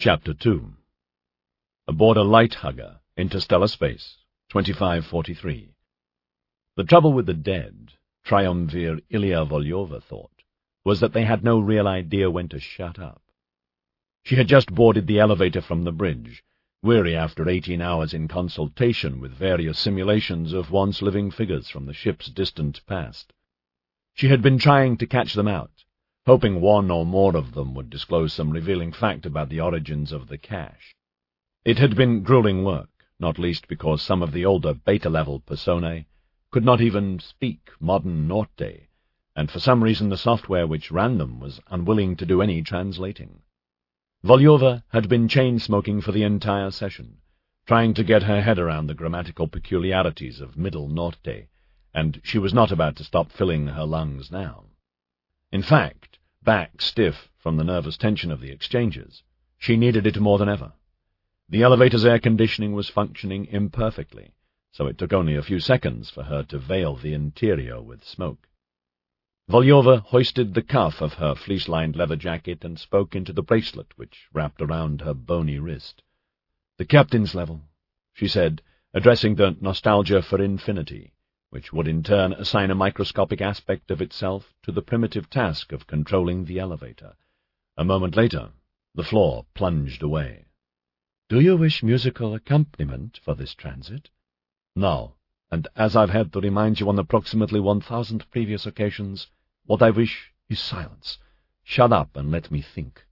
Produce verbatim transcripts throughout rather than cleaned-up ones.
Chapter two. Aboard a light hugger, interstellar space, twenty-five forty-three. The trouble with the dead, Triumvir Ilya Volyova thought, was that they had no real idea when to shut up. She had just boarded the elevator from the bridge, weary after eighteen hours in consultation with various simulations of once living figures from the ship's distant past. She had been trying to catch them out, hoping one or more of them would disclose some revealing fact about the origins of the cache. It had been grueling work, not least because some of the older beta-level personae could not even speak modern Norte, and for some reason the software which ran them was unwilling to do any translating. Volyova had been chain-smoking for the entire session, trying to get her head around the grammatical peculiarities of Middle Norte, and she was not about to stop filling her lungs now. In fact, back stiff from the nervous tension of the exchanges, she needed it more than ever. The elevator's air conditioning was functioning imperfectly, so it took only a few seconds for her to veil the interior with smoke. Volyova hoisted the cuff of her fleece-lined leather jacket and spoke into the bracelet which wrapped around her bony wrist. "The captain's level," she said, addressing the Nostalgia for Infinity, which would in turn assign a microscopic aspect of itself to the primitive task of controlling the elevator. A moment later, the floor plunged away. "Do you wish musical accompaniment for this transit?" "No, and as I've had to remind you on approximately one thousand previous occasions, what I wish is silence. Shut up and let me think."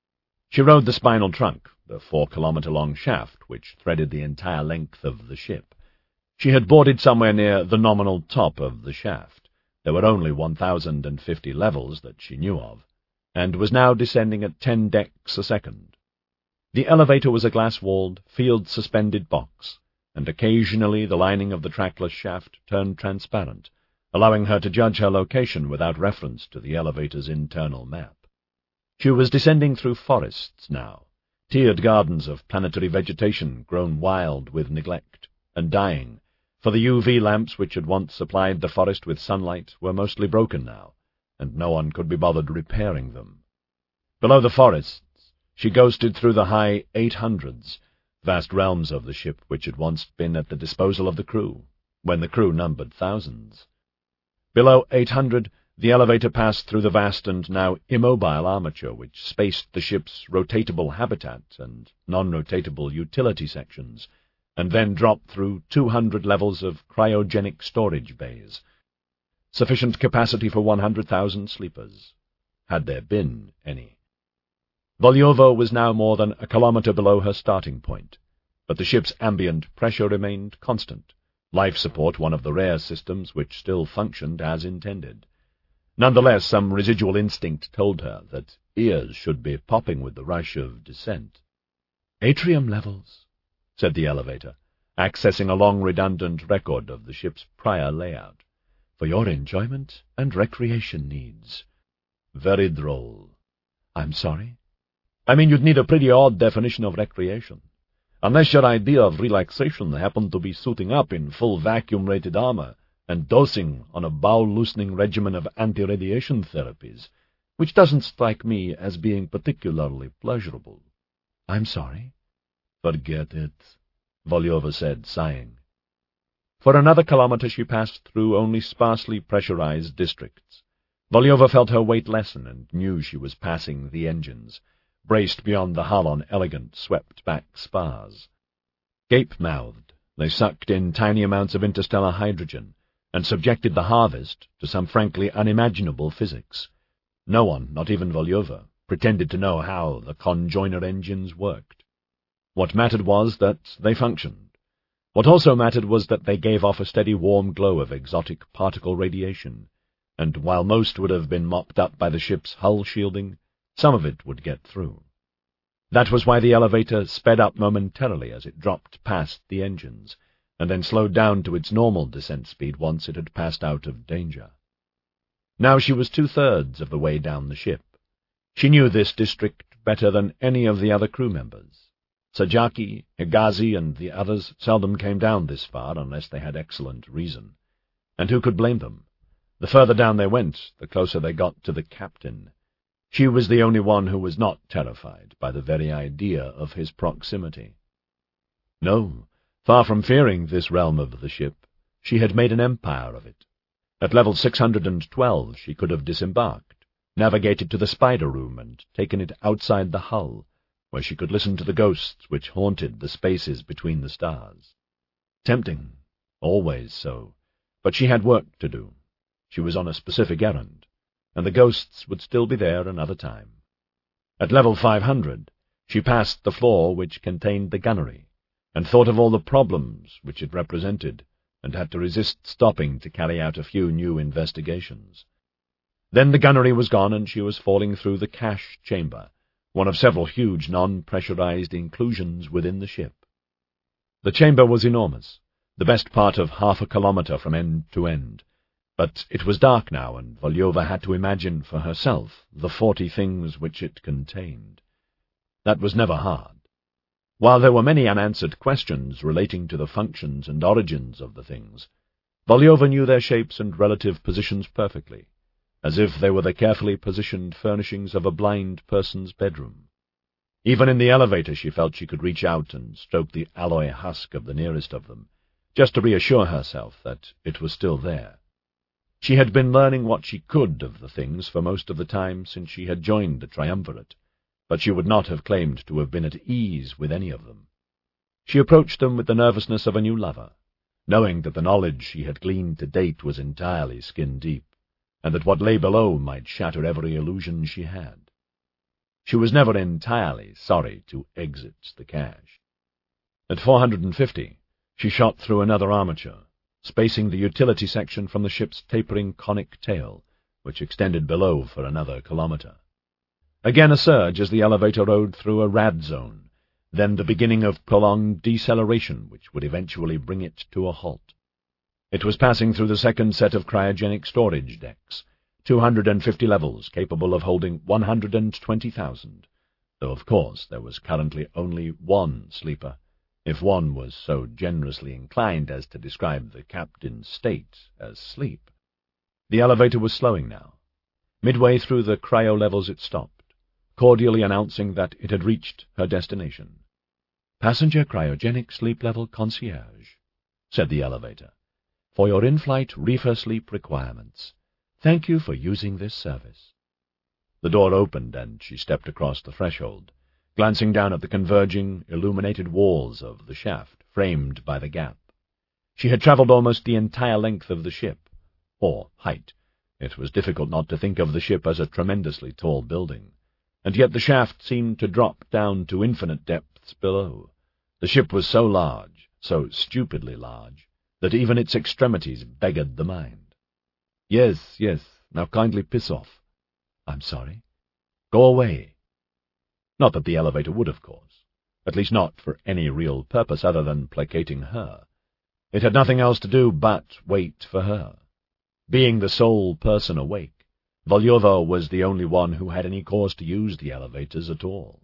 She rode the spinal trunk, the four-kilometer-long shaft which threaded the entire length of the ship. She had boarded somewhere near the nominal top of the shaft. There were only one thousand and fifty levels that she knew of, and was now descending at ten decks a second. The elevator was a glass-walled, field-suspended box, and occasionally the lining of the trackless shaft turned transparent, allowing her to judge her location without reference to the elevator's internal map. She was descending through forests now, tiered gardens of planetary vegetation grown wild with neglect, and dying, for the U V lamps which had once supplied the forest with sunlight were mostly broken now, and no one could be bothered repairing them. Below the forests, she ghosted through the high eight hundreds, vast realms of the ship which had once been at the disposal of the crew, when the crew numbered thousands. Below eight hundred, the elevator passed through the vast and now immobile armature which spaced the ship's rotatable habitat and non-rotatable utility sections, and then dropped through two hundred levels of cryogenic storage bays, sufficient capacity for one hundred thousand sleepers, had there been any. Volyova was now more than a kilometer below her starting point, but the ship's ambient pressure remained constant, life support one of the rare systems which still functioned as intended. Nonetheless, some residual instinct told her that ears should be popping with the rush of descent. "Atrium levels," said the elevator, accessing a long redundant record of the ship's prior layout, "for your enjoyment and recreation needs." "Very droll." "I'm sorry?" "I mean, you'd need a pretty odd definition of recreation, unless your idea of relaxation happened to be suiting up in full vacuum-rated armor and dosing on a bowel-loosening regimen of anti-radiation therapies, which doesn't strike me as being particularly pleasurable." "I'm sorry." "Forget it," Volyova said, sighing. For another kilometer she passed through only sparsely pressurized districts. Volyova felt her weight lessen and knew she was passing the engines, braced beyond the hull on elegant, swept-back spars. Gape-mouthed, they sucked in tiny amounts of interstellar hydrogen and subjected the harvest to some frankly unimaginable physics. No one, not even Volyova, pretended to know how the conjoiner engines worked. What mattered was that they functioned. What also mattered was that they gave off a steady warm glow of exotic particle radiation, and while most would have been mopped up by the ship's hull shielding, some of it would get through. That was why the elevator sped up momentarily as it dropped past the engines, and then slowed down to its normal descent speed once it had passed out of danger. Now she was two-thirds of the way down the ship. She knew this district better than any of the other crew members. Sajaki, Higazi, and the others seldom came down this far unless they had excellent reason. And who could blame them? The further down they went, the closer they got to the captain. She was the only one who was not terrified by the very idea of his proximity. No, far from fearing this realm of the ship, she had made an empire of it. At level six hundred twelve she could have disembarked, navigated to the spider room, and taken it outside the hull, where she could listen to the ghosts which haunted the spaces between the stars. Tempting, always so, but she had work to do. She was on a specific errand, and the ghosts would still be there another time. At level five hundred, she passed the floor which contained the gunnery, and thought of all the problems which it represented, and had to resist stopping to carry out a few new investigations. Then the gunnery was gone, and she was falling through the cache chamber, one of several huge non-pressurized inclusions within the ship. The chamber was enormous, the best part of half a kilometre from end to end, but it was dark now, and Volyova had to imagine for herself the forty things which it contained. That was never hard. While there were many unanswered questions relating to the functions and origins of the things, Volyova knew their shapes and relative positions perfectly, as if they were the carefully positioned furnishings of a blind person's bedroom. Even in the elevator she felt she could reach out and stroke the alloy husk of the nearest of them, just to reassure herself that it was still there. She had been learning what she could of the things for most of the time since she had joined the Triumvirate, but she would not have claimed to have been at ease with any of them. She approached them with the nervousness of a new lover, knowing that the knowledge she had gleaned to date was entirely skin-deep, and that what lay below might shatter every illusion she had. She was never entirely sorry to exit the cache. At four hundred fifty, she shot through another armature, spacing the utility section from the ship's tapering conic tail, which extended below for another kilometre. Again a surge as the elevator rode through a rad zone, then the beginning of prolonged deceleration which would eventually bring it to a halt. It was passing through the second set of cryogenic storage decks, two hundred fifty levels capable of holding one hundred twenty thousand, though of course there was currently only one sleeper, if one was so generously inclined as to describe the captain's state as sleep. The elevator was slowing now. Midway through the cryo levels it stopped, cordially announcing that it had reached her destination. "Passenger cryogenic sleep level concierge," said the elevator, "for your in-flight reefer sleep requirements. Thank you for using this service." The door opened, and she stepped across the threshold, glancing down at the converging, illuminated walls of the shaft framed by the gap. She had travelled almost the entire length of the ship, or height. It was difficult not to think of the ship as a tremendously tall building, and yet the shaft seemed to drop down to infinite depths below. The ship was so large, so stupidly large, that even its extremities beggared the mind. "Yes, yes, now kindly piss off." "I'm sorry." "Go away." Not that the elevator would, of course, at least not for any real purpose other than placating her. It had nothing else to do but wait for her. Being the sole person awake, Volyova was the only one who had any cause to use the elevators at all.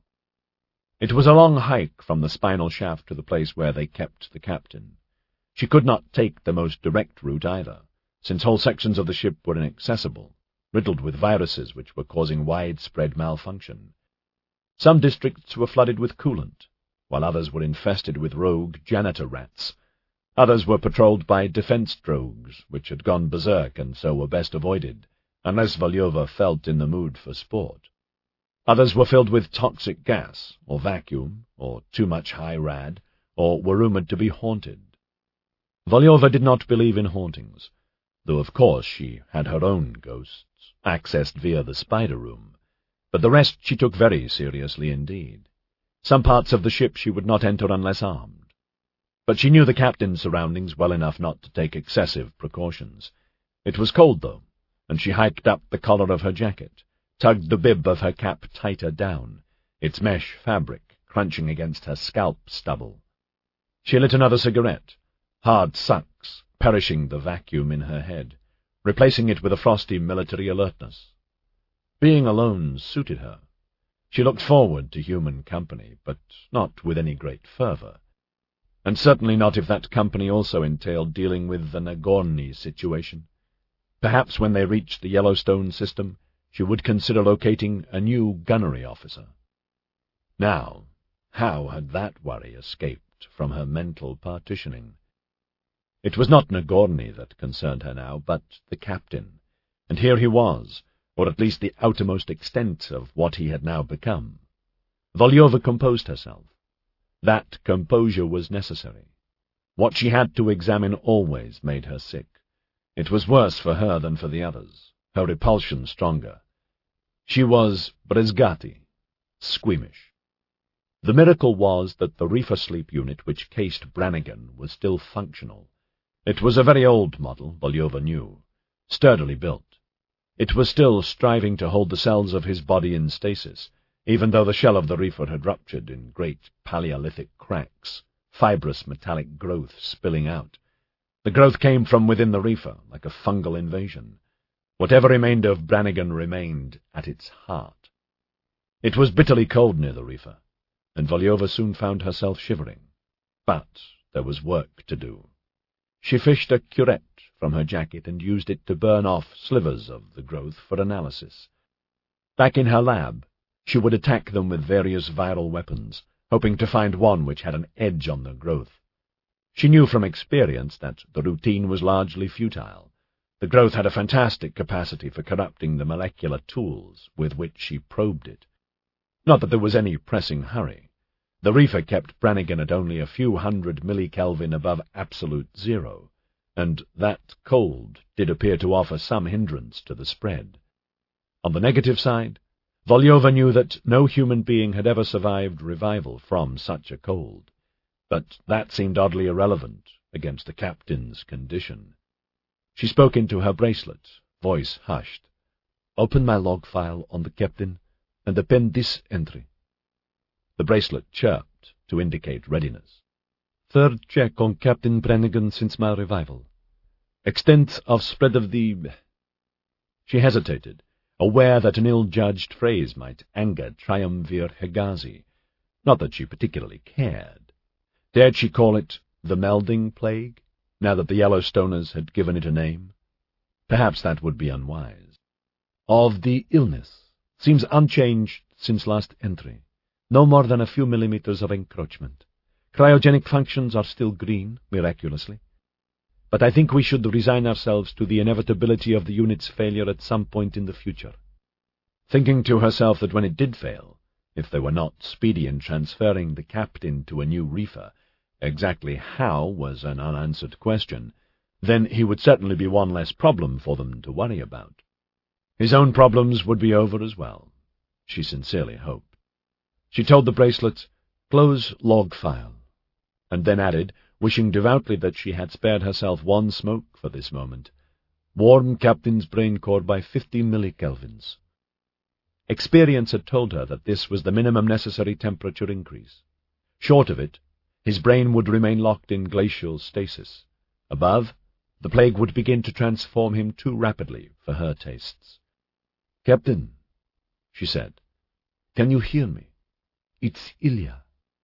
It was a long hike from the spinal shaft to the place where they kept the captain. She could not take the most direct route either, since whole sections of the ship were inaccessible, riddled with viruses which were causing widespread malfunction. Some districts were flooded with coolant, while others were infested with rogue janitor rats. Others were patrolled by defense drogues, which had gone berserk and so were best avoided, unless Volyova felt in the mood for sport. Others were filled with toxic gas, or vacuum, or too much high rad, or were rumoured to be haunted. Volyova did not believe in hauntings, though of course she had her own ghosts, accessed via the spider room, but the rest she took very seriously indeed. Some parts of the ship she would not enter unless armed. But she knew the captain's surroundings well enough not to take excessive precautions. It was cold, though, and she hiked up the collar of her jacket, tugged the bib of her cap tighter down, its mesh fabric crunching against her scalp stubble. She lit another cigarette, hard sucks perishing the vacuum in her head, replacing it with a frosty military alertness. Being alone suited her. She looked forward to human company, but not with any great fervour, and certainly not if that company also entailed dealing with the Nagorny situation. Perhaps when they reached the Yellowstone system, she would consider locating a new gunnery officer. Now, how had that worry escaped from her mental partitioning? It was not Nagorny that concerned her now, but the captain, and here he was, or at least the outermost extent of what he had now become. Volyova composed herself. That composure was necessary. What she had to examine always made her sick. It was worse for her than for the others, her repulsion stronger. She was Brezgati, squeamish. The miracle was that the reefer sleep unit which cased Brannigan was still functional. It was a very old model, Volyova knew, sturdily built. It was still striving to hold the cells of his body in stasis, even though the shell of the reefer had ruptured in great Paleolithic cracks, fibrous metallic growth spilling out. The growth came from within the reefer, like a fungal invasion. Whatever remained of Brannigan remained at its heart. It was bitterly cold near the reefer, and Volyova soon found herself shivering. But there was work to do. She fished a curette from her jacket and used it to burn off slivers of the growth for analysis. Back in her lab, she would attack them with various viral weapons, hoping to find one which had an edge on the growth. She knew from experience that the routine was largely futile. The growth had a fantastic capacity for corrupting the molecular tools with which she probed it. Not that there was any pressing hurry. The reefer kept Brannigan at only a few hundred millikelvin above absolute zero, and that cold did appear to offer some hindrance to the spread. On the negative side, Volyova knew that no human being had ever survived revival from such a cold, but that seemed oddly irrelevant against the captain's condition. She spoke into her bracelet, voice hushed. "Open my log file on the captain and append this entry." The bracelet chirped to indicate readiness. "Third check on Captain Brannigan since my revival. Extent of spread of the—" She hesitated, aware that an ill-judged phrase might anger Triumvir Hegazi. Not that she particularly cared. Dared she call it the melding plague, now that the Yellowstoners had given it a name? Perhaps that would be unwise. "Of the illness. Seems unchanged since last entry. No more than a few millimeters of encroachment. Cryogenic functions are still green, miraculously. But I think we should resign ourselves to the inevitability of the unit's failure at some point in the future." Thinking to herself that when it did fail, if they were not speedy in transferring the captain to a new reefer, exactly how was an unanswered question, then he would certainly be one less problem for them to worry about. His own problems would be over as well, she sincerely hoped. She told the bracelet, "Close log file," and then added, wishing devoutly that she had spared herself one smoke for this moment, "Warm captain's brain core by fifty millikelvins." Experience had told her that this was the minimum necessary temperature increase. Short of it, his brain would remain locked in glacial stasis. Above, the plague would begin to transform him too rapidly for her tastes. "Captain," she said, "can you hear me? It's Ilya."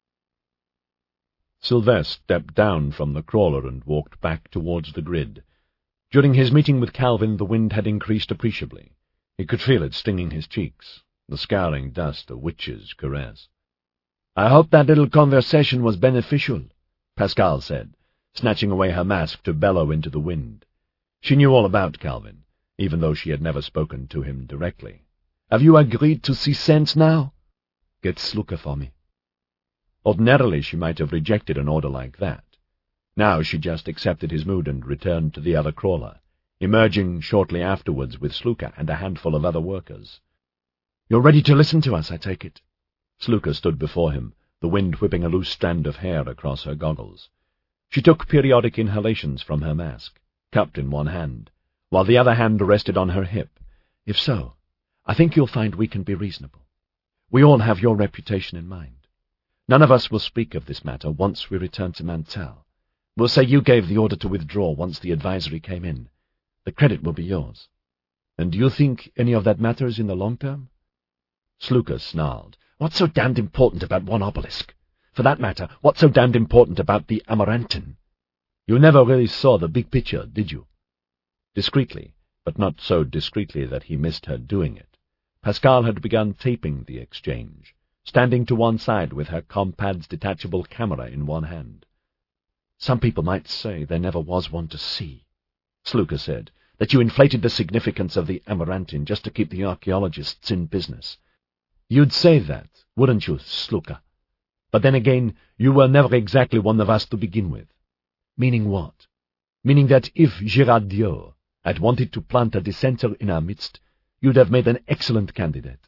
Sylvestre stepped down from the crawler and walked back towards the grid. During his meeting with Calvin, the wind had increased appreciably. He could feel it stinging his cheeks, the scouring dust a witch's caress. "I hope that little conversation was beneficial," Pascal said, snatching away her mask to bellow into the wind. She knew all about Calvin, even though she had never spoken to him directly. "Have you agreed to see sense now? Get Sluka for me." Ordinarily she might have rejected an order like that. Now she just accepted his mood and returned to the other crawler, emerging shortly afterwards with Sluka and a handful of other workers. "You're ready to listen to us, I take it?" Sluka stood before him, the wind whipping a loose strand of hair across her goggles. She took periodic inhalations from her mask, cupped in one hand, while the other hand rested on her hip. "If so, I think you'll find we can be reasonable. We all have your reputation in mind. None of us will speak of this matter once we return to Mantell. We'll say you gave the order to withdraw once the advisory came in. The credit will be yours. And do you think any of that matters in the long term?" Sluka snarled. "What's so damned important about one obelisk? For that matter, what's so damned important about the Amarantin? You never really saw the big picture, did you?" Discreetly, but not so discreetly that he missed her doing it, Pascal had begun taping the exchange, standing to one side with her compad's detachable camera in one hand. "Some people might say there never was one to see," Sluka said, "that you inflated the significance of the Amarantin just to keep the archaeologists in business. You'd say that, wouldn't you, Sluka? But then again, you were never exactly one of us to begin with." "Meaning what?" "Meaning that if Girardiot had wanted to plant a dissenter in our midst, you'd have made an excellent candidate."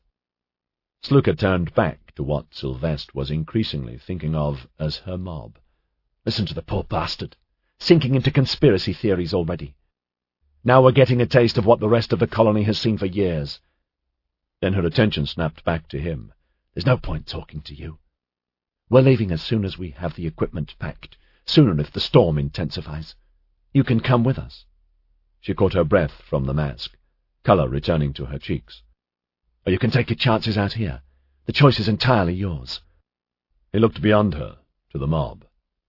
Sluka turned back to what Sylvestre was increasingly thinking of as her mob. Listen to the poor bastard, sinking into conspiracy theories already. Now we're getting a taste of what the rest of the colony has seen for years. Then her attention snapped back to him. "There's no point talking to you. We're leaving as soon as we have the equipment packed, sooner if the storm intensifies. You can come with us." She caught her breath from the mask, color returning to her cheeks. "Or you can take your chances out here. The choice is entirely yours." He looked beyond her, to the mob.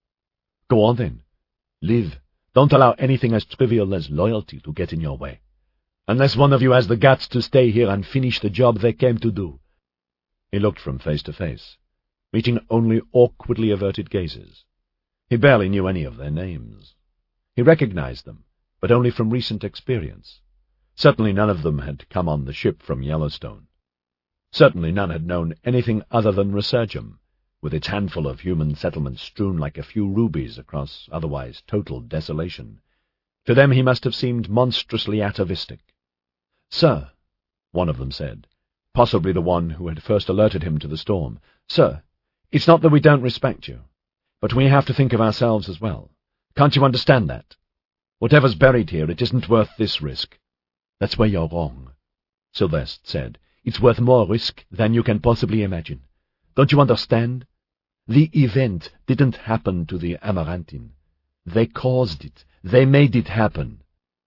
"Go on then. Live. Don't allow anything as trivial as loyalty to get in your way. Unless one of you has the guts to stay here and finish the job they came to do." He looked from face to face, meeting only awkwardly averted gazes. He barely knew any of their names. He recognized them, but only from recent experience. Certainly none of them had come on the ship from Yellowstone. Certainly none had known anything other than Resurgam, with its handful of human settlements strewn like a few rubies across otherwise total desolation. To them he must have seemed monstrously atavistic. "Sir," one of them said, possibly the one who had first alerted him to the storm, "Sir, it's not that we don't respect you, but we have to think of ourselves as well. Can't you understand that? Whatever's buried here, it isn't worth this risk." "That's where you're wrong," Sylvestre said. "It's worth more risk than you can possibly imagine. Don't you understand? The event didn't happen to the Amarantin. They caused it. They made it happen."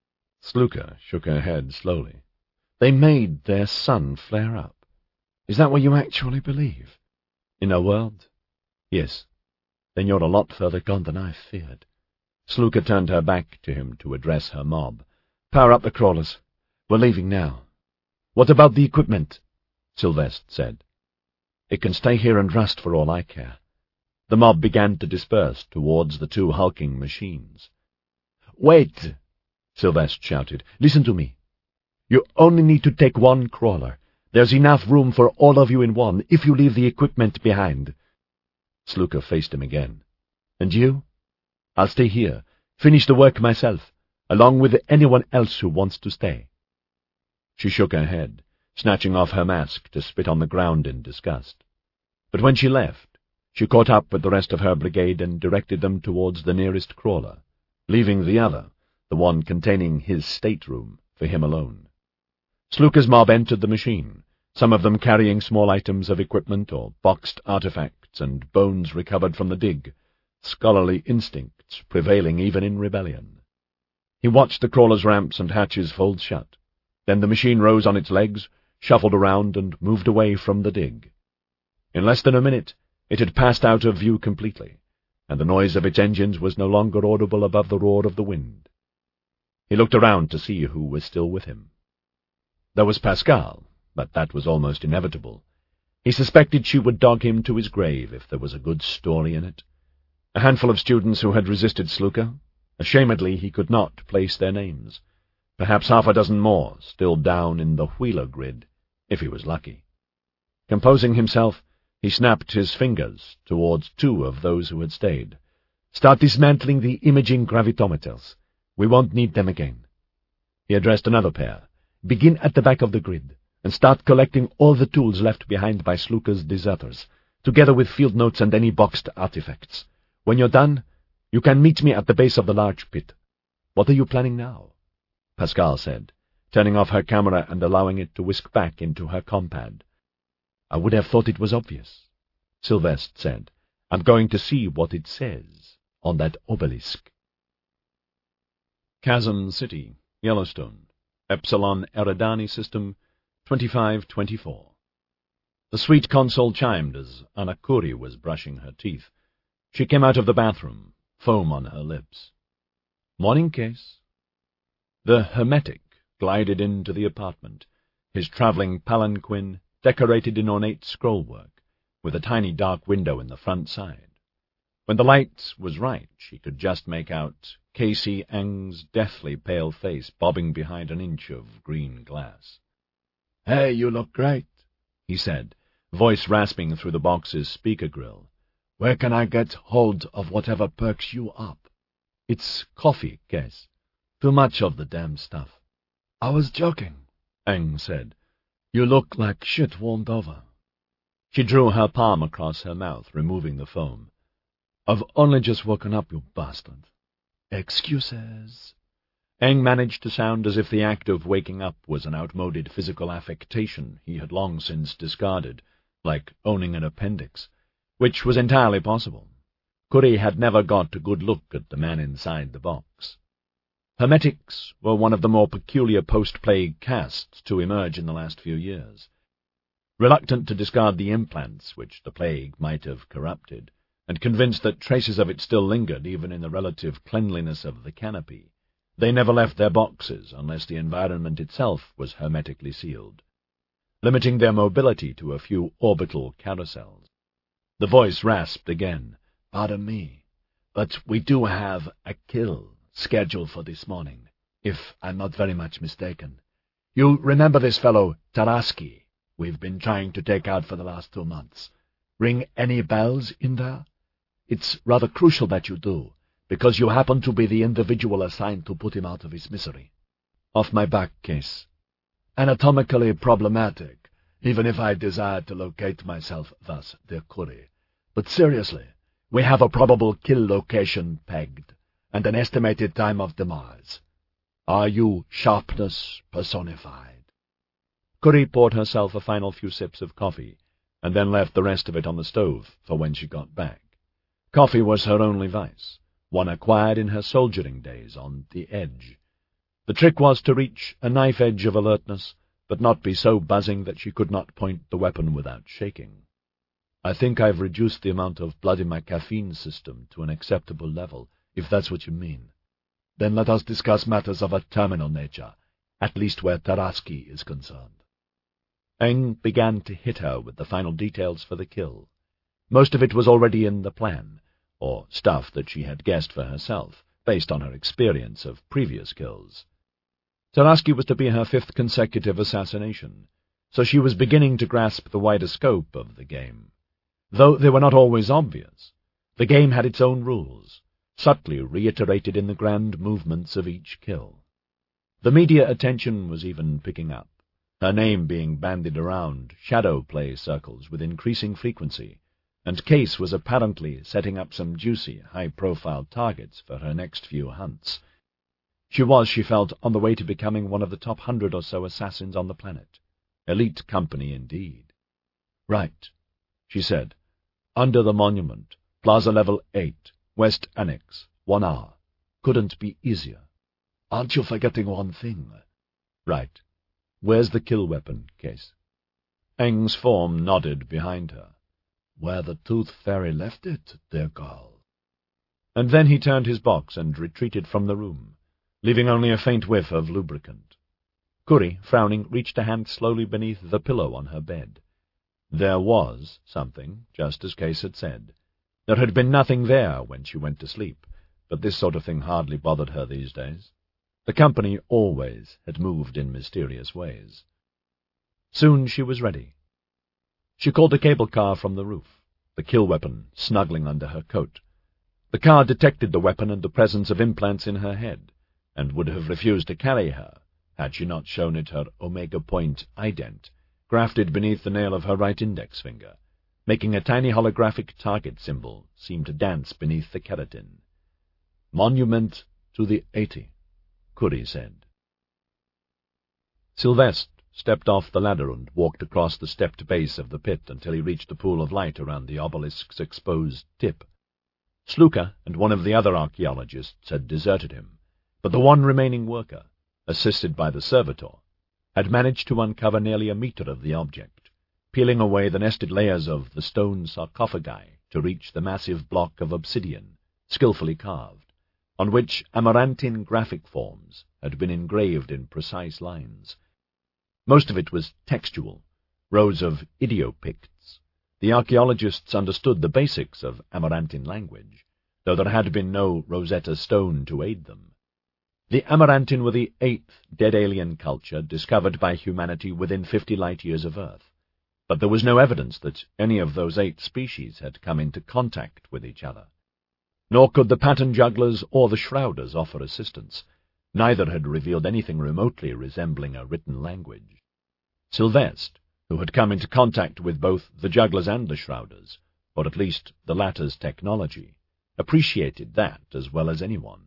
Sluka shook her head slowly. "They made their sun flare up. Is that what you actually believe?" "In a word, yes. Then you're a lot further gone than I feared." Sluka turned her back to him to address her mob. "Power up the crawlers. We're leaving now." "What about the equipment?" Sylvestre said. "It can stay here and rust for all I care." The mob began to disperse towards the two hulking machines. "Wait!" Sylvestre shouted. "Listen to me. You only need to take one crawler. There's enough room for all of you in one if you leave the equipment behind." Sluka faced him again. "And you?" "I'll stay here, finish the work myself, along with anyone else who wants to stay." She shook her head, snatching off her mask to spit on the ground in disgust. But when she left, she caught up with the rest of her brigade and directed them towards the nearest crawler, leaving the other, the one containing his stateroom, for him alone. Sluka's mob entered the machine, some of them carrying small items of equipment or boxed artifacts and bones recovered from the dig, scholarly instincts prevailing even in rebellion. He watched the crawler's ramps and hatches fold shut. Then the machine rose on its legs, shuffled around, and moved away from the dig. In less than a minute, it had passed out of view completely, and the noise of its engines was no longer audible above the roar of the wind. He looked around to see who was still with him. There was Pascal, but that was almost inevitable. He suspected she would dog him to his grave if there was a good story in it. A handful of students who had resisted Sluka. Ashamedly, he could not place their names. Perhaps half a dozen more, still down in the Wheeler grid, if he was lucky. Composing himself, he snapped his fingers towards two of those who had stayed. "Start dismantling the imaging gravitometers. We won't need them again." He addressed another pair. "Begin at the back of the grid, and start collecting all the tools left behind by Sluka's deserters, together with field notes and any boxed artifacts. When you're done, you can meet me at the base of the large pit." "What are you planning now?" Pascal said, turning off her camera and allowing it to whisk back into her compad. "I would have thought it was obvious," Sylvestre said. "I'm going to see what it says on that obelisk." Chasm City, Yellowstone, Epsilon Eridani System, twenty-five twenty-four. The suite console chimed as Anakuri was brushing her teeth. She came out of the bathroom, foam on her lips. "Morning, Case." The Hermetic glided into the apartment, his travelling palanquin decorated in ornate scrollwork, with a tiny dark window in the front side. When the light was right, she could just make out Casey Eng's deathly pale face bobbing behind an inch of green glass. "Hey, you look great," he said, voice rasping through the box's speaker grill. "Where can I get hold of whatever perks you up?" "It's coffee, Case. Too much of the damn stuff." "I was joking," Eng said. "You look like shit warmed over." She drew her palm across her mouth, removing the foam. "I've only just woken up, you bastard." "Excuses." Eng managed to sound as if the act of waking up was an outmoded physical affectation he had long since discarded, like owning an appendix, which was entirely possible. Curry had never got a good look at the man inside the box. Hermetics were one of the more peculiar post-plague castes to emerge in the last few years. Reluctant to discard the implants which the plague might have corrupted, and convinced that traces of it still lingered even in the relative cleanliness of the canopy, they never left their boxes unless the environment itself was hermetically sealed, limiting their mobility to a few orbital carousels. The voice rasped again. "Pardon me, but we do have a kill scheduled for this morning, if I'm not very much mistaken. You remember this fellow, Taraski, we've been trying to take out for the last two months. Ring any bells in there? It's rather crucial that you do, because you happen to be the individual assigned to put him out of his misery." "Off my back, Case." "Anatomically problematic, even if I desired to locate myself thus, dear Curry. But seriously, we have a probable kill location pegged, and an estimated time of demise. Are you sharpness personified?" Curry poured herself a final few sips of coffee, and then left the rest of it on the stove for when she got back. Coffee was her only vice, one acquired in her soldiering days on the edge. The trick was to reach a knife edge of alertness, but not be so buzzing that she could not point the weapon without shaking. "I think I've reduced the amount of blood in my caffeine system to an acceptable level, if that's what you mean." "Then let us discuss matters of a terminal nature, at least where Taraski is concerned." Eng began to hit her with the final details for the kill. Most of it was already in the plan, or stuff that she had guessed for herself, based on her experience of previous kills. Taraski was to be her fifth consecutive assassination, so she was beginning to grasp the wider scope of the game. Though they were not always obvious, the game had its own rules, subtly reiterated in the grand movements of each kill. The media attention was even picking up, her name being bandied around shadow play circles with increasing frequency, and Case was apparently setting up some juicy, high-profile targets for her next few hunts. She was, she felt, on the way to becoming one of the top hundred or so assassins on the planet. Elite company indeed. "Right," she said. "Under the monument, Plaza Level eight, West Annex, one hour. Couldn't be easier." "Aren't you forgetting one thing?" "Right. Where's the kill weapon, Case?" Eng's form nodded behind her. "Where the Tooth Fairy left it, dear girl." And then he turned his box and retreated from the room, leaving only a faint whiff of lubricant. Curry, frowning, reached a hand slowly beneath the pillow on her bed. There was something, just as Case had said. There had been nothing there when she went to sleep, but this sort of thing hardly bothered her these days. The company always had moved in mysterious ways. Soon she was ready. She called a cable car from the roof, the kill weapon snuggling under her coat. The car detected the weapon and the presence of implants in her head, and would have refused to carry her, had she not shown it her Omega Point ident, grafted beneath the nail of her right index finger, making a tiny holographic target symbol seem to dance beneath the keratin. "Monument to the eighty," Curry said. Sylvestre stepped off the ladder and walked across the stepped base of the pit until he reached the pool of light around the obelisk's exposed tip. Sluka and one of the other archaeologists had deserted him, but the one remaining worker, assisted by the servitor, had managed to uncover nearly a meter of the object, peeling away the nested layers of the stone sarcophagi to reach the massive block of obsidian, skillfully carved, on which amaranthine graphic forms had been engraved in precise lines. Most of it was textual, rows of idiopicts. The archaeologists understood the basics of Amarantine language, though there had been no Rosetta Stone to aid them. The Amarantine were the eighth dead alien culture discovered by humanity within fifty light-years of Earth, but there was no evidence that any of those eight species had come into contact with each other. Nor could the pattern jugglers or the shrouders offer assistance. Neither had revealed anything remotely resembling a written language. Sylvestre, who had come into contact with both the jugglers and the shrouders, or at least the latter's technology, appreciated that as well as anyone.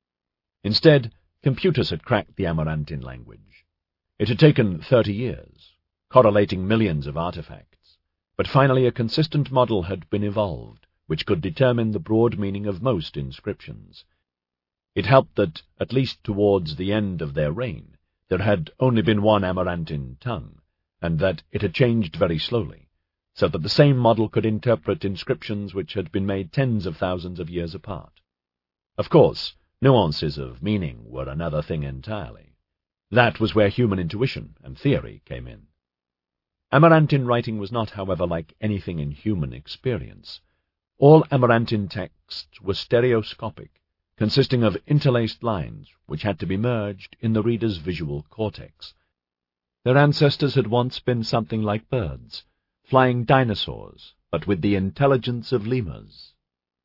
Instead, computers had cracked the Amarantine language. It had taken thirty years, correlating millions of artifacts, but finally a consistent model had been evolved, which could determine the broad meaning of most inscriptions. It helped that, at least towards the end of their reign, there had only been one Amarantine tongue, and that it had changed very slowly, so that the same model could interpret inscriptions which had been made tens of thousands of years apart. Of course, nuances of meaning were another thing entirely. That was where human intuition and theory came in. Amarantine writing was not, however, like anything in human experience. All Amarantine texts were stereoscopic, consisting of interlaced lines which had to be merged in the reader's visual cortex. Their ancestors had once been something like birds, flying dinosaurs, but with the intelligence of lemurs.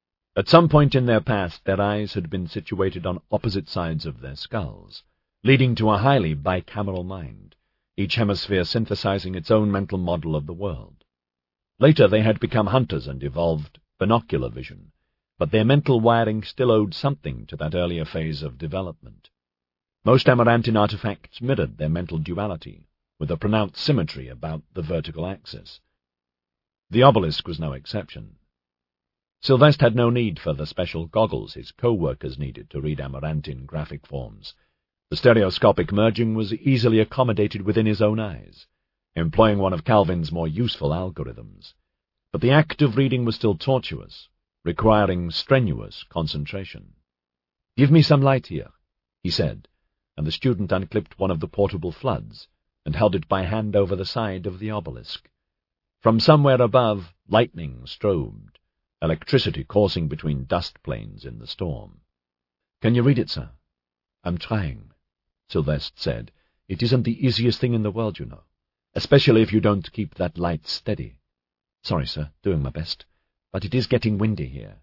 At some point in their past, their eyes had been situated on opposite sides of their skulls, leading to a highly bicameral mind, each hemisphere synthesizing its own mental model of the world. Later they had become hunters and evolved binocular vision, but their mental wiring still owed something to that earlier phase of development. Most Amarantine artifacts mirrored their mental duality, with a pronounced symmetry about the vertical axis. The obelisk was no exception. Sylvestre had no need for the special goggles his co-workers needed to read Amarantine graphic forms. The stereoscopic merging was easily accommodated within his own eyes, employing one of Calvin's more useful algorithms. But the act of reading was still tortuous, requiring strenuous concentration. "Give me some light here," he said, and the student unclipped one of the portable floods and held it by hand over the side of the obelisk. From somewhere above, lightning strobed, electricity coursing between dust planes in the storm. "Can you read it, sir?" "I'm trying," Sylvestre said. "It isn't the easiest thing in the world, you know, especially if you don't keep that light steady." "Sorry, sir, doing my best, but it is getting windy here."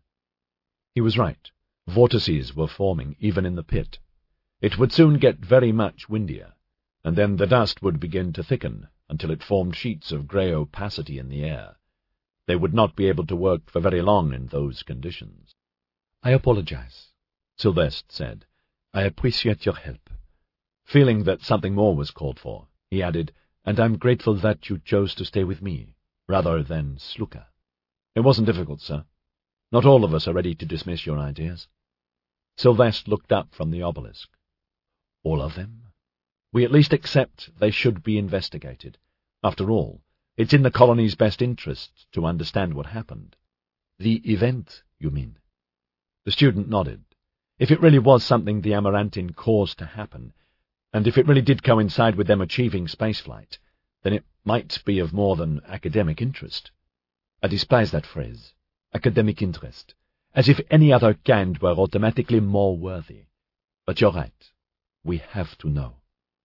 He was right. Vortices were forming even in the pit. It would soon get very much windier, and then the dust would begin to thicken until it formed sheets of grey opacity in the air. They would not be able to work for very long in those conditions. "I apologize," Sylvestre said. "I appreciate your help." Feeling that something more was called for, he added, "And I'm grateful that you chose to stay with me, rather than Sluka." "It wasn't difficult, sir. Not all of us are ready to dismiss your ideas." Sylvestre looked up from the obelisk. "All of them? We at least accept they should be investigated. After all, it's in the colony's best interest to understand what happened." "The event, you mean?" The student nodded. If it really was something the Amarantine caused to happen, and if it really did coincide with them achieving spaceflight, then it might be of more than academic interest. "I despise that phrase, academic interest, as if any other kind were automatically more worthy. But you're right. We have to know."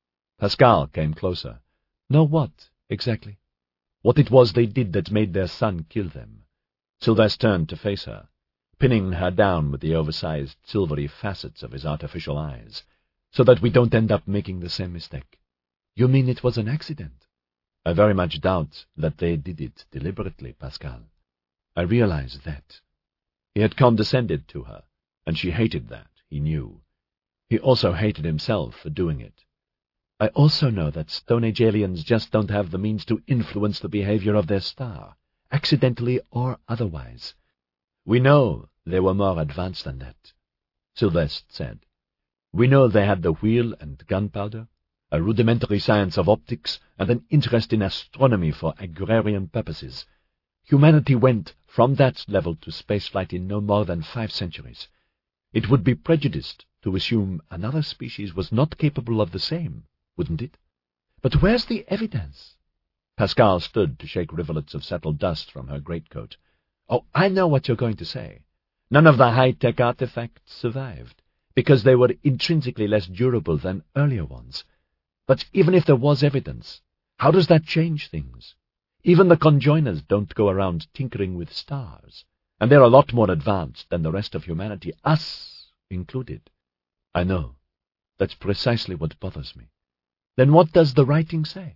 Pascal came closer. "Know what, exactly?" "What it was they did that made their son kill them." Sylvestre turned to face her, pinning her down with the oversized silvery facets of his artificial eyes, "so that we don't end up making the same mistake." "You mean it was an accident?" "I very much doubt that they did it deliberately, Pascal. I realize that." He had condescended to her, and she hated that, he knew. He also hated himself for doing it. "I also know that Stone Age aliens just don't have the means to influence the behavior of their star, accidentally or otherwise." "We know they were more advanced than that," Sylvestre said. "We know they had the wheel and gunpowder, a rudimentary science of optics, and an interest in astronomy for agrarian purposes. Humanity went from that level to spaceflight in no more than five centuries. It would be prejudiced to assume another species was not capable of the same, wouldn't it? But where's the evidence? Pascal stood to shake rivulets of settled dust from her greatcoat. Oh, I know what you're going to say. None of the high-tech artifacts survived, because they were intrinsically less durable than earlier ones. But even if there was evidence, how does that change things? Even the conjoiners don't go around tinkering with stars, and they're a lot more advanced than the rest of humanity, us included. I know. That's precisely what bothers me. Then what does the writing say?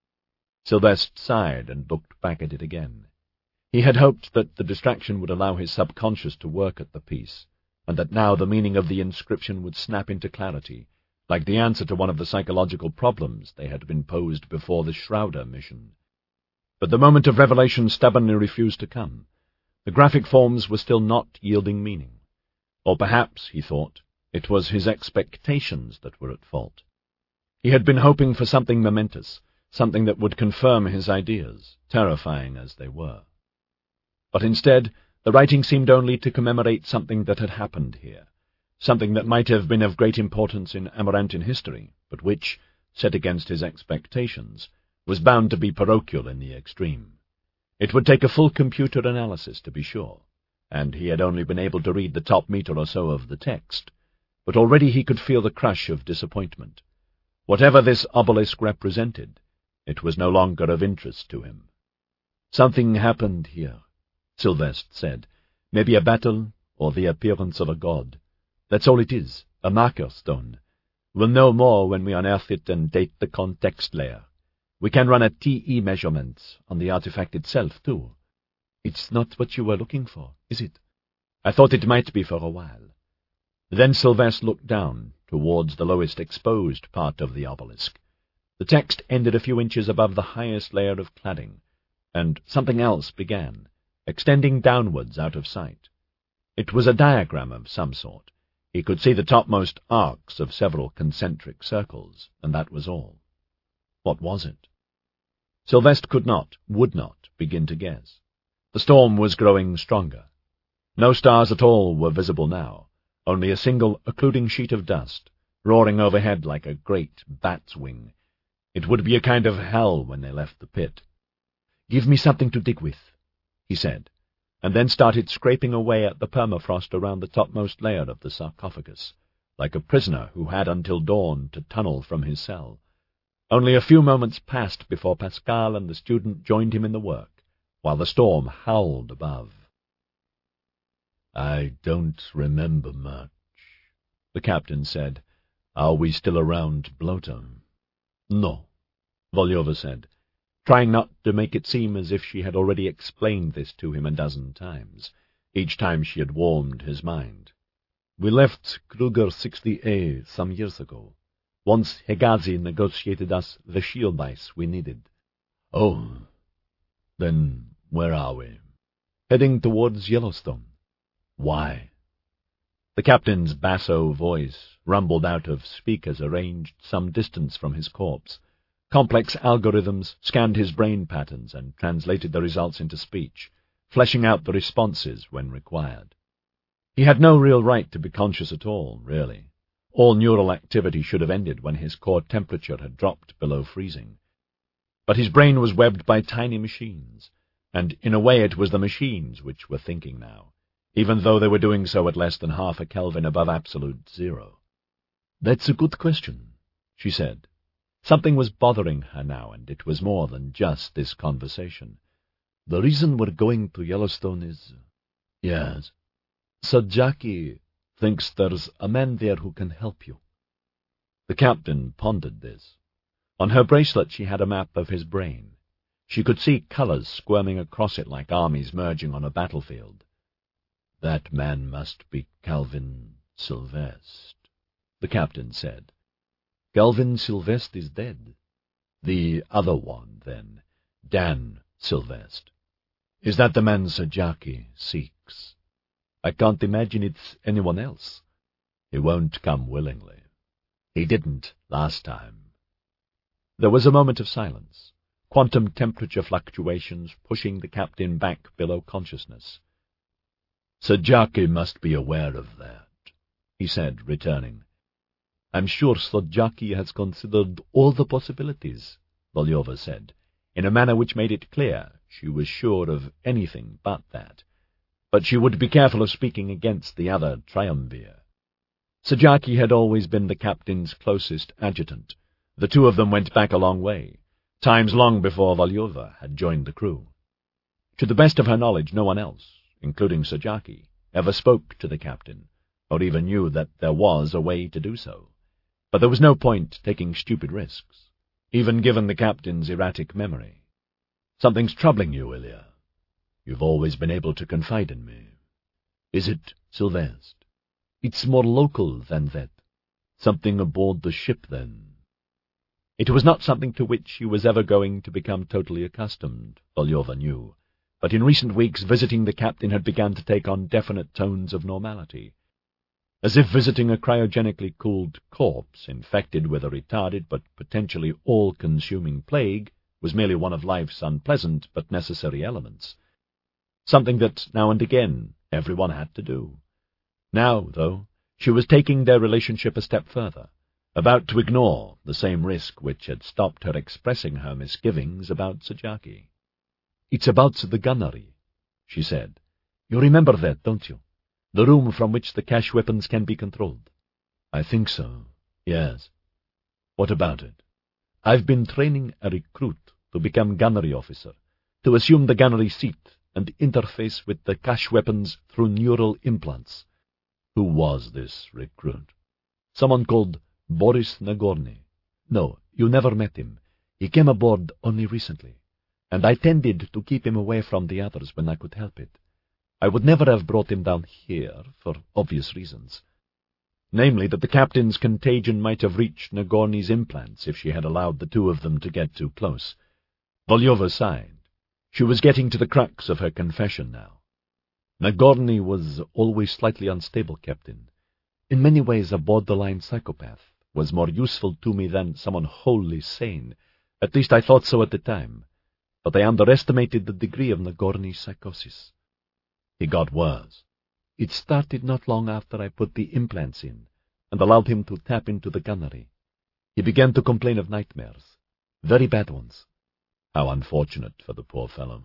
Sylvestre sighed and looked back at it again. He had hoped that the distraction would allow his subconscious to work at the piece, and that now the meaning of the inscription would snap into clarity, like the answer to one of the psychological problems they had been posed before the Schroeder mission. But the moment of revelation stubbornly refused to come. The graphic forms were still not yielding meaning. Or perhaps, he thought, it was his expectations that were at fault. He had been hoping for something momentous, something that would confirm his ideas, terrifying as they were. But instead, the writing seemed only to commemorate something that had happened here, something that might have been of great importance in Amarantin history, but which, set against his expectations, was bound to be parochial in the extreme. It would take a full computer analysis, to be sure, and he had only been able to read the top meter or so of the text, but already he could feel the crush of disappointment. Whatever this obelisk represented, it was no longer of interest to him. Something happened here, Sylvestre said. Maybe a battle, or the appearance of a god. That's all it is, a marker stone. We'll know more when we unearth it and date the context layer. We can run a T E measurement on the artifact itself, too. It's not what you were looking for, is it? I thought it might be for a while. Then Sylvestre looked down, towards the lowest exposed part of the obelisk. The text ended a few inches above the highest layer of cladding, and something else began, extending downwards out of sight. It was a diagram of some sort. He could see the topmost arcs of several concentric circles, and that was all. What was it? Sylvestre could not, would not, begin to guess. The storm was growing stronger. No stars at all were visible now, only a single occluding sheet of dust, roaring overhead like a great bat's wing. It would be a kind of hell when they left the pit. "Give me something to dig with," he said, and then started scraping away at the permafrost around the topmost layer of the sarcophagus, like a prisoner who had until dawn to tunnel from his cell. Only a few moments passed before Pascal and the student joined him in the work, while the storm howled above. "I don't remember much," the captain said. "Are we still around Bloatum?" "No," Volyova said, trying not to make it seem as if she had already explained this to him a dozen times, each time she had warmed his mind. "We left Kruger sixty A some years ago, once Hegazi negotiated us the shield ice we needed." "Oh, then where are we?" "Heading towards Yellowstone." "Why?" The captain's basso voice rumbled out of speakers arranged some distance from his corpse. Complex algorithms scanned his brain patterns and translated the results into speech, fleshing out the responses when required. He had no real right to be conscious at all, really. All neural activity should have ended when his core temperature had dropped below freezing. But his brain was webbed by tiny machines, and in a way it was the machines which were thinking now, even though they were doing so at less than half a Kelvin above absolute zero. "That's a good question," she said. Something was bothering her now, and it was more than just this conversation. "The reason we're going to Yellowstone is—" "Yes?" "Sir Jackie thinks there's a man there who can help you." The captain pondered this. On her bracelet she had a map of his brain. She could see colors squirming across it like armies merging on a battlefield. "That man must be Calvin Sylvestre," the captain said. "Calvin Sylvestre is dead." "The other one, then, Dan Sylvestre. Is that the man Sir Jackie seeks?" "I can't imagine it's anyone else." "He won't come willingly. He didn't last time." There was a moment of silence, quantum temperature fluctuations pushing the captain back below consciousness. "Sir Jackie must be aware of that," he said, returning. I'm sure Sojaki has considered all the possibilities, Volyova said, in a manner which made it clear she was sure of anything but that. But she would be careful of speaking against the other triumvir. Sojaki had always been the captain's closest adjutant. The two of them went back a long way, times long before Volyova had joined the crew. To the best of her knowledge, no one else, including Sojaki, ever spoke to the captain, or even knew that there was a way to do so. But there was no point taking stupid risks, even given the captain's erratic memory. "Something's troubling you, Ilya. You've always been able to confide in me. Is it Sylvestre? It's more local than that. Something aboard the ship, then." It was not something to which she was ever going to become totally accustomed, Volyova knew, but in recent weeks visiting the captain had begun to take on definite tones of normality, as if visiting a cryogenically cooled corpse infected with a retarded but potentially all-consuming plague was merely one of life's unpleasant but necessary elements, something that now and again everyone had to do. Now, though, she was taking their relationship a step further, about to ignore the same risk which had stopped her expressing her misgivings about Sojaki. "It's about the gunnery," she said. "You remember that, don't you? The room from which the cache weapons can be controlled." "I think so, yes. What about it?" "I've been training a recruit to become gunnery officer, to assume the gunnery seat and interface with the cache weapons through neural implants." "Who was this recruit?" "Someone called Boris Nagorny. No, you never met him. He came aboard only recently, and I tended to keep him away from the others when I could help it. I would never have brought him down here, for obvious reasons. Namely, that the captain's contagion might have reached Nagorny's implants if she had allowed the two of them to get too close." Volyova sighed. She was getting to the crux of her confession now. "Nagorny was always slightly unstable, Captain. In many ways a borderline psychopath. Was more useful to me than someone wholly sane. At least I thought so at the time. But I underestimated the degree of Nagorny's psychosis. He got worse. It started not long after I put the implants in and allowed him to tap into the gunnery. He began to complain of nightmares. Very bad ones." "How unfortunate for the poor fellow."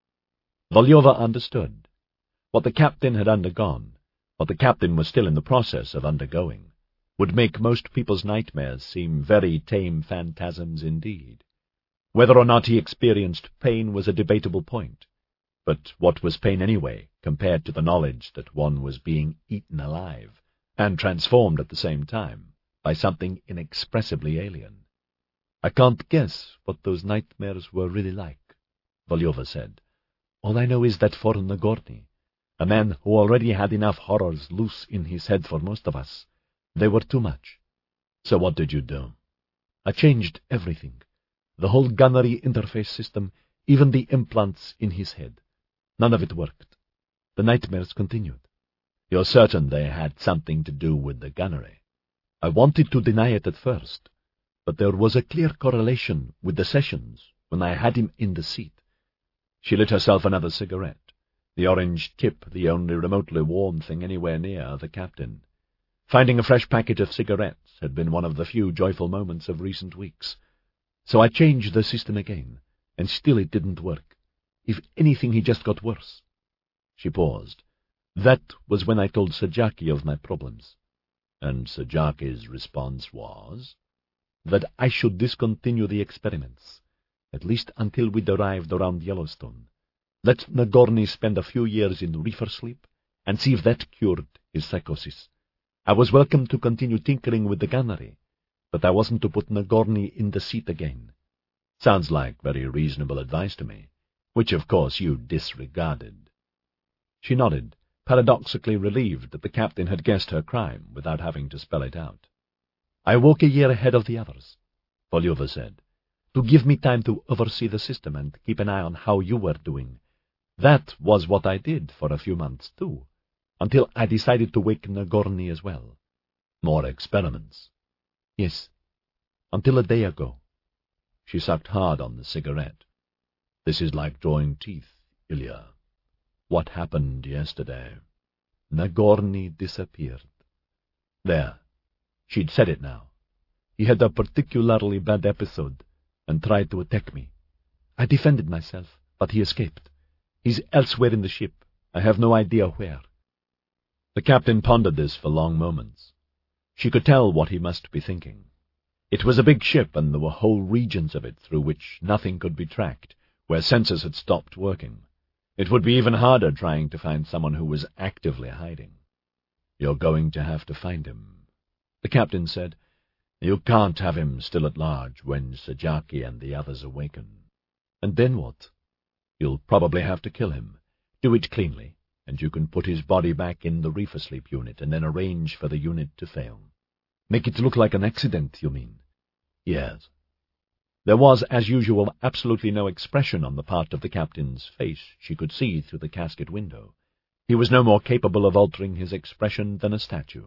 Volyova understood. What the captain had undergone, what the captain was still in the process of undergoing, would make most people's nightmares seem very tame phantasms indeed. Whether or not he experienced pain was a debatable point. But what was pain anyway, compared to the knowledge that one was being eaten alive, and transformed at the same time, by something inexpressibly alien? "I can't guess what those nightmares were really like," Volyova said. "All I know is that for Nagorny, a man who already had enough horrors loose in his head for most of us, they were too much." "So what did you do?" "I changed everything. The whole gunnery interface system, even the implants in his head. None of it worked. The nightmares continued." "You're certain they had something to do with the gunnery?" "I wanted to deny it at first, but there was a clear correlation with the sessions when I had him in the seat." She lit herself another cigarette, the orange tip the only remotely warm thing anywhere near the captain. Finding a fresh packet of cigarettes had been one of the few joyful moments of recent weeks. "So I changed the system again, and still it didn't work. If anything, he just got worse." She paused. "That was when I told Sojaki of my problems." "And Sojaki's response was?" "That I should discontinue the experiments, at least until we'd arrived around Yellowstone. Let Nagorny spend a few years in reefer sleep, and see if that cured his psychosis. I was welcome to continue tinkering with the gunnery, but I wasn't to put Nagorny in the seat again." "Sounds like very reasonable advice to me, which of course you disregarded." She nodded, paradoxically relieved that the captain had guessed her crime without having to spell it out. "I woke a year ahead of the others," Volyova said, "to give me time to oversee the system and keep an eye on how you were doing. That was what I did for a few months, too, until I decided to wake Nagorny as well." "More experiments?" "Yes, until a day ago." She sucked hard on the cigarette. "This is like drawing teeth, Ilya. What happened yesterday?" "Nagorny disappeared." "There." She'd said it now. "He had a particularly bad episode and tried to attack me. I defended myself, but he escaped. He's elsewhere in the ship. I have no idea where." The captain pondered this for long moments. She could tell what he must be thinking. It was a big ship, and there were whole regions of it through which nothing could be tracked, where sensors had stopped working. It would be even harder trying to find someone who was actively hiding. "You're going to have to find him," the captain said. "You can't have him still at large when Sajaki and the others awaken." "And then what?" "You'll probably have to kill him. Do it cleanly, and you can put his body back in the reefer sleep unit and then arrange for the unit to fail." "Make it look like an accident, you mean?" "Yes." There was, as usual, absolutely no expression on the part of the captain's face she could see through the casket window. He was no more capable of altering his expression than a statue.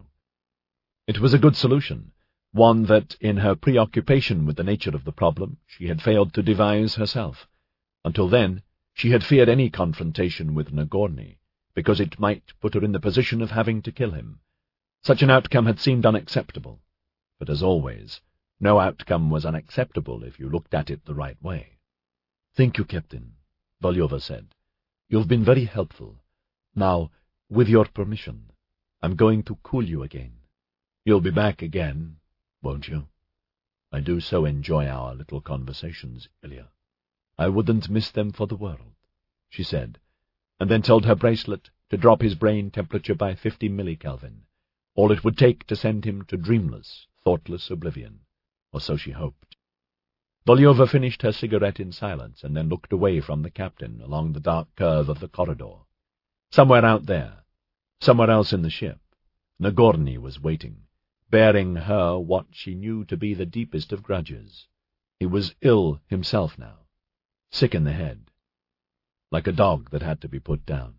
It was a good solution, one that, in her preoccupation with the nature of the problem, she had failed to devise herself. Until then, she had feared any confrontation with Nagorny, because it might put her in the position of having to kill him. Such an outcome had seemed unacceptable, but as always, no outcome was unacceptable if you looked at it the right way. "Thank you, Captain," Volyova said. "You've been very helpful. Now, with your permission, I'm going to cool you again." "You'll be back again, won't you? I do so enjoy our little conversations, Ilya." "I wouldn't miss them for the world," she said, and then told her bracelet to drop his brain temperature by fifty millikelvin, all it would take to send him to dreamless, thoughtless oblivion, or so she hoped. Volyova finished her cigarette in silence and then looked away from the captain along the dark curve of the corridor. Somewhere out there, somewhere else in the ship, Nagorny was waiting, bearing her what she knew to be the deepest of grudges. He was ill himself now, sick in the head, like a dog that had to be put down.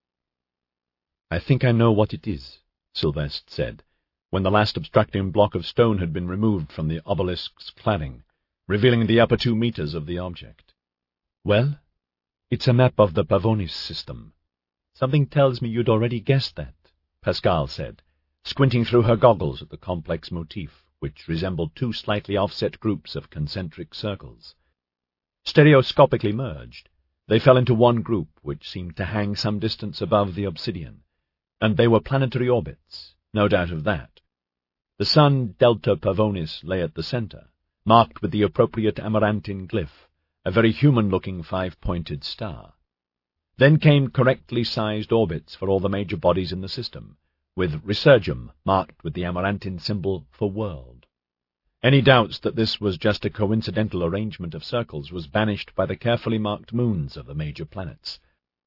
"I think I know what it is," Sylvestre said, when the last obstructing block of stone had been removed from the obelisk's cladding, revealing the upper two meters of the object. "Well, it's a map of the Pavonis system." "Something tells me you'd already guessed that," Pascal said, squinting through her goggles at the complex motif, which resembled two slightly offset groups of concentric circles. Stereoscopically merged, they fell into one group which seemed to hang some distance above the obsidian, and they were planetary orbits, no doubt of that. The sun Delta Pavonis lay at the center, marked with the appropriate amaranthine glyph, a very human-looking five-pointed star. Then came correctly sized orbits for all the major bodies in the system, with Resurgam marked with the amaranthine symbol for world. Any doubts that this was just a coincidental arrangement of circles was banished by the carefully marked moons of the major planets.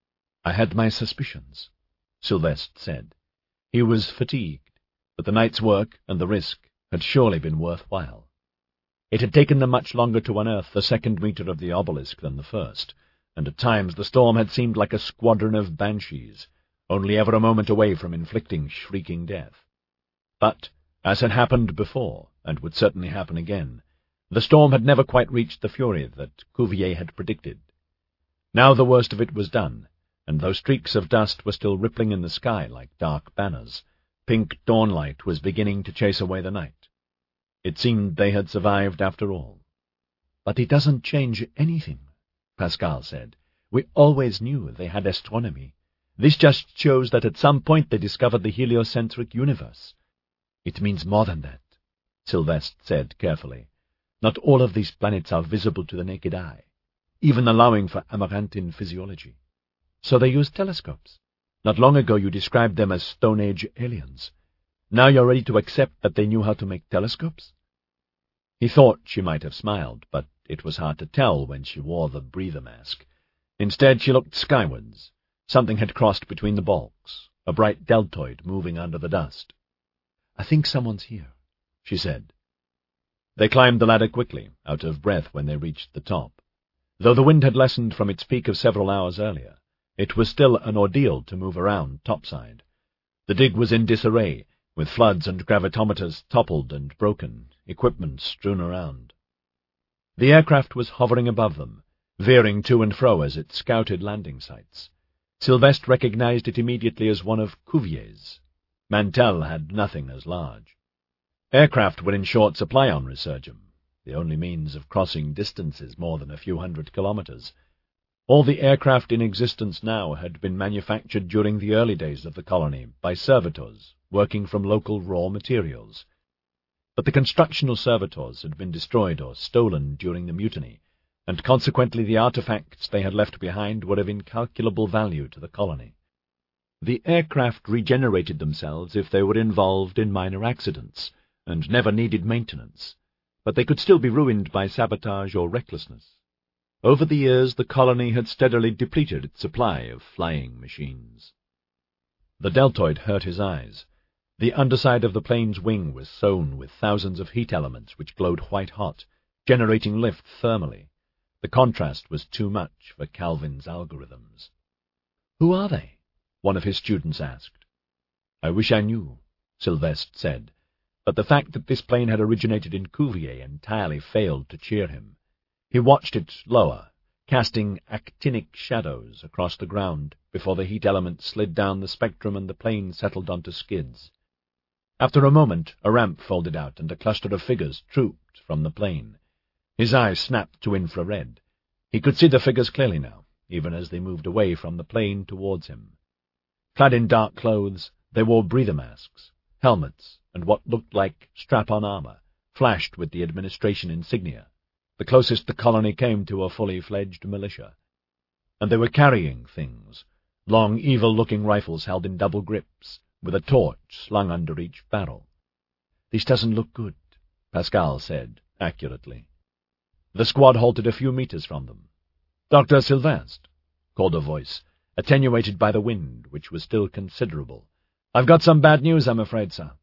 "I had my suspicions," Sylvestre said. He was fatigued, but the night's work and the risk had surely been worthwhile. It had taken them much longer to unearth the second meter of the obelisk than the first, and at times the storm had seemed like a squadron of banshees, only ever a moment away from inflicting shrieking death. But, as had happened before, and would certainly happen again, the storm had never quite reached the fury that Cuvier had predicted. Now the worst of it was done, and though streaks of dust were still rippling in the sky like dark banners, pink dawnlight was beginning to chase away the night. It seemed they had survived after all. "But it doesn't change anything," Pascal said. "We always knew they had astronomy. This just shows that at some point they discovered the heliocentric universe." "It means more than that," Sylvestre said carefully. "Not all of these planets are visible to the naked eye, even allowing for amaranthine physiology. So they use telescopes. Not long ago you described them as Stone Age aliens. Now you're ready to accept that they knew how to make telescopes?" He thought she might have smiled, but it was hard to tell when she wore the breather mask. Instead she looked skywards. Something had crossed between the bulks, a bright deltoid moving under the dust. "I think someone's here," she said. They climbed the ladder quickly, out of breath when they reached the top. Though the wind had lessened from its peak of several hours earlier, it was still an ordeal to move around topside. The dig was in disarray, with floods and gravitometers toppled and broken, equipment strewn around. The aircraft was hovering above them, veering to and fro as it scouted landing sites. Sylvestre recognized it immediately as one of Cuvier's. Mantell had nothing as large. Aircraft were in short supply on Resurgam, the only means of crossing distances more than a few hundred kilometers. All the aircraft in existence now had been manufactured during the early days of the colony by servitors working from local raw materials. But the constructional servitors had been destroyed or stolen during the mutiny, and consequently the artifacts they had left behind were of incalculable value to the colony. The aircraft regenerated themselves if they were involved in minor accidents, and never needed maintenance, but they could still be ruined by sabotage or recklessness. Over the years, the colony had steadily depleted its supply of flying machines. The deltoid hurt his eyes. The underside of the plane's wing was sewn with thousands of heat elements which glowed white-hot, generating lift thermally. The contrast was too much for Calvin's algorithms. "Who are they?" one of his students asked. "I wish I knew," Sylvestre said, but the fact that this plane had originated in Cuvier entirely failed to cheer him. He watched it lower, casting actinic shadows across the ground before the heat element slid down the spectrum and the plane settled onto skids. After a moment, a ramp folded out and a cluster of figures trooped from the plane. His eyes snapped to infrared. He could see the figures clearly now, even as they moved away from the plane towards him. Clad in dark clothes, they wore breather masks, helmets, and what looked like strap-on armor, flashed with the administration insignia, the closest the colony came to a fully-fledged militia. And they were carrying things, long, evil-looking rifles held in double grips, with a torch slung under each barrel. "This doesn't look good," Pascal said, accurately. The squad halted a few meters from them. "Doctor Sylvestre," called a voice, attenuated by the wind, which was still considerable. "I've got some bad news, I'm afraid, sir."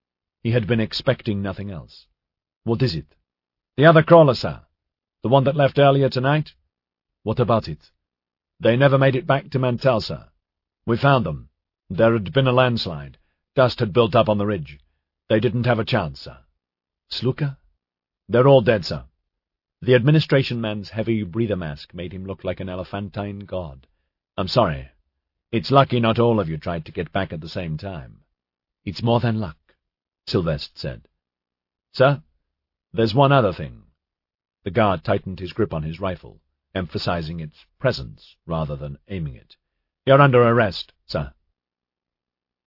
He had been expecting nothing else. "What is it?" "The other crawler, sir. The one that left earlier tonight." "What about it?" "They never made it back to Mantell, sir. We found them. There had been a landslide. Dust had built up on the ridge. They didn't have a chance, sir." "Sluka?" "They're all dead, sir." The administration man's heavy breather mask made him look like an elephantine god. "I'm sorry. It's lucky not all of you tried to get back at the same time." "It's more than luck," Sylvestre said. "Sir, there's one other thing." The guard tightened his grip on his rifle, emphasizing its presence rather than aiming it. "You're under arrest, sir."